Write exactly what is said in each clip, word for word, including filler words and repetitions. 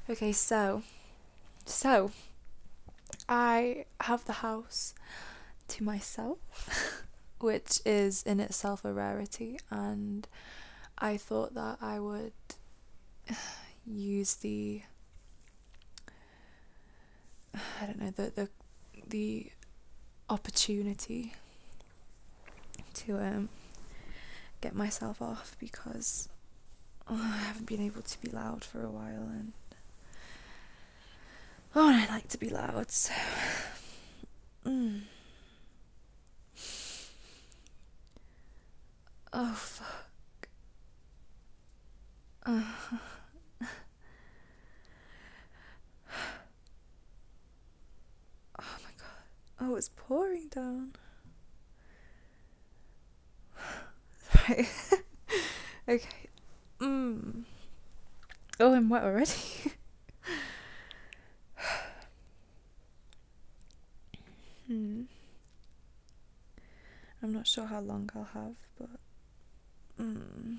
Okay, so so I have the house to myself, which is in itself a rarity, and I thought that I would use the I don't know the the the opportunity to um get myself off because oh, I haven't been able to be loud for a while, and oh, and I like to be loud, so mm. Oh fuck. Uh. Oh my god. Oh, it's pouring down. Right. Okay. Mm. Oh, I'm wet already. hmm. I'm not sure how long I'll have, but mm.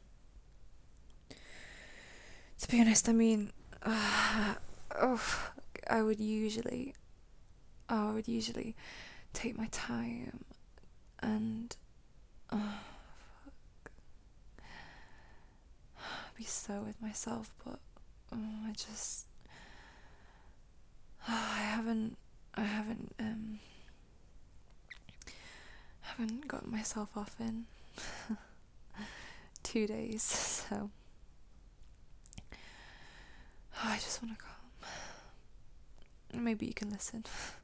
To be honest, I mean, uh, oh, fuck. I would usually, oh, I would usually take my time and oh, be slow with myself, but oh, I just, oh, I haven't, I haven't, um, haven't got myself off in two days, so oh, I just want to calm. Maybe you can listen.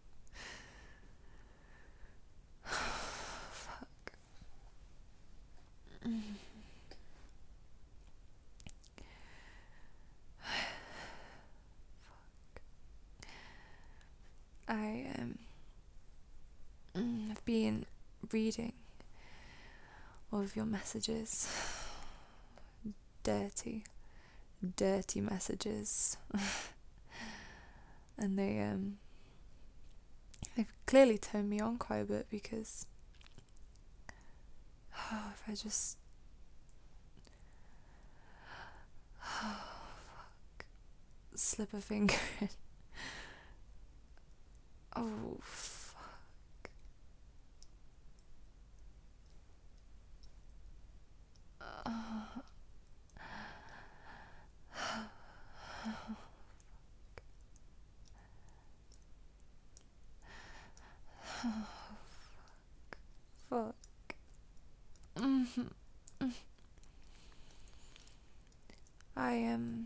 Fuck. Mm. I um, mm, I've been reading all of your messages. Dirty, dirty messages. And they um they've clearly turned me on quite a bit because oh, if I just oh, fuck, slip a finger in. Oh fuck. Uh, fuck. Mm-hmm. I am.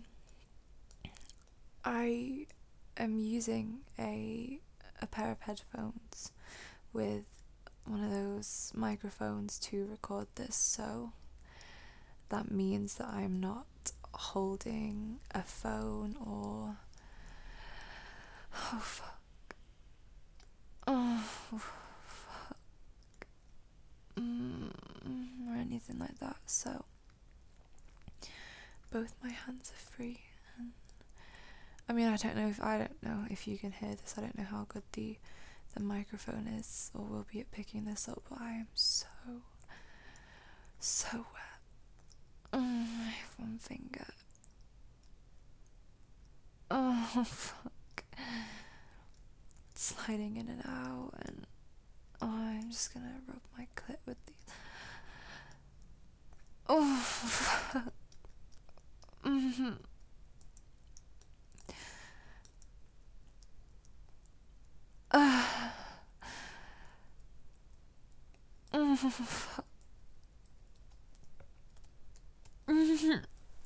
I am using a a pair of headphones with one of those microphones to record this, so that means that I'm not holding a phone or oh fuck oh fuck mm, or anything like that. So both my hands are free. And I mean, I don't know if I don't know if you can hear this. I don't know how good the the microphone is or will be at picking this up, but I am so so wet. Mm, I have one finger. Oh fuck. Sliding in and out, and oh, I'm just gonna rub my clit with these. Oh fuck. Mm-hmm. Uh, mm, fuck. Mm-hmm.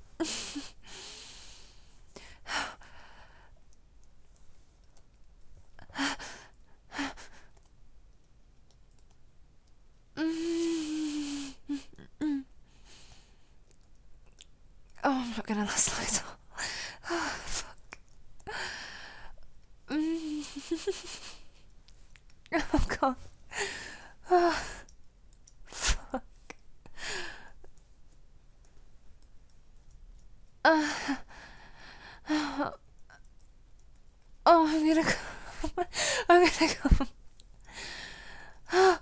Oh, I'm not gonna last long. Oh, fuck. Oh god. Oh, fuck. Uh, oh, I'm gonna go. I'm gonna go. Oh,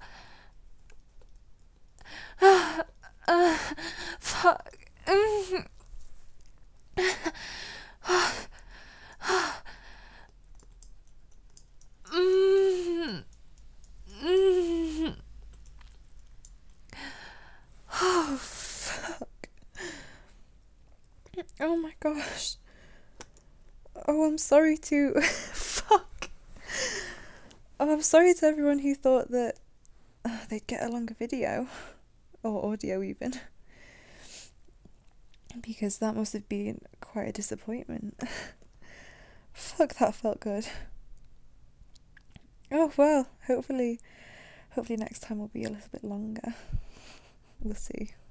uh, uh, fuck. Mm. Oh, fuck. Oh my gosh. Oh, I'm sorry to... Fuck. Oh, I'm sorry to everyone who thought that uh, they'd get a longer video. Or audio even. Because that must have been quite a disappointment. Fuck, that felt good. Oh well, hopefully, hopefully next time will be a little bit longer. We'll see.